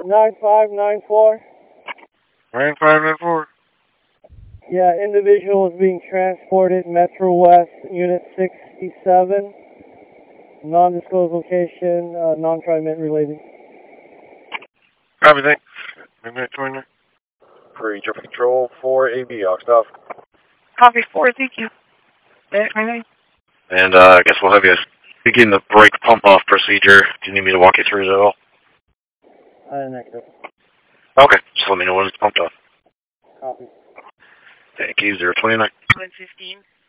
9594. 9594. Yeah, individual is being transported Metro West, Unit 67. Non-disclosed location, non-tri-mint related. Copy, thanks. Midnight 29. Free traffic control 4AB, off. Copy 4, thank you. And I guess we'll have you begin the brake pump off procedure. Do you need me to walk you through it at all? Negative. Okay, just let me know when it's pumped off. Copy. Thank you, 029. 115.